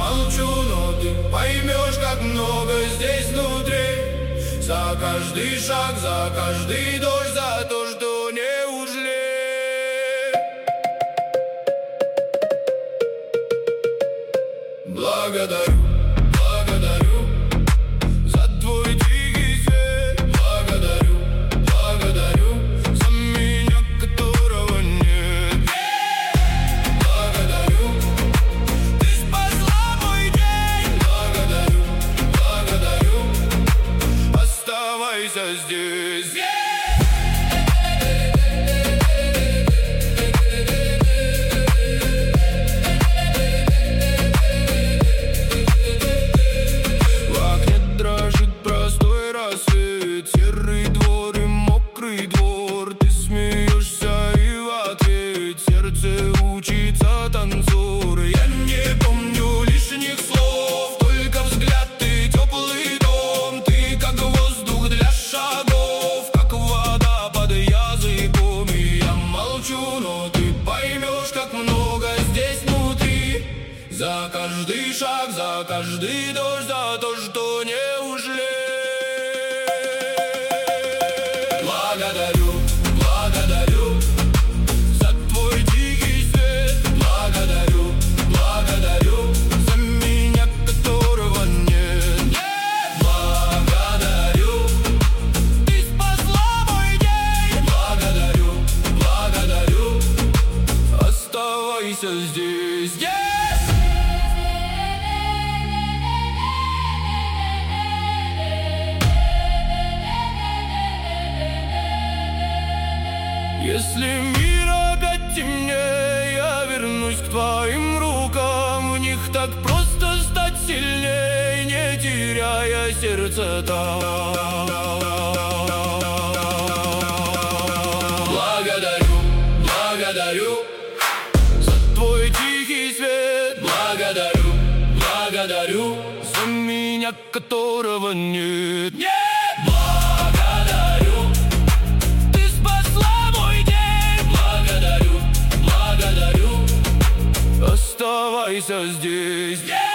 молчу, но ты поймешь, как много здесь внутри. За каждый шаг, за каждый дождь, за то, что не ушли. Благодарю, благодарю за твой тихий свет. Благодарю, благодарю за меня, которого нет. Благодарю, ты спасла мой день. Благодарю, благодарю, оставайся здесь. Серый двор и мокрый двор. Ты смеешься и в ответ сердце учится танцор. Я не помню лишних слов, только взгляд и теплый дом. Ты как воздух для шагов, как вода под языком. И я молчу, но ты поймешь, как много здесь внутри. За каждый шаг, за каждый дождь, за то, что не ушли. Благодарю, благодарю за твой тихий свет. Благодарю, благодарю за меня, которого нет. Благодарю, ты спасла мой день. Благодарю, благодарю, оставайся здесь. Если мир опять темнее, я вернусь к твоим рукам. В них так просто стать сильнее, не теряя сердце там. Благодарю, благодарю за твой тихий свет. Благодарю, благодарю за меня, которого нет. Оставайся здесь.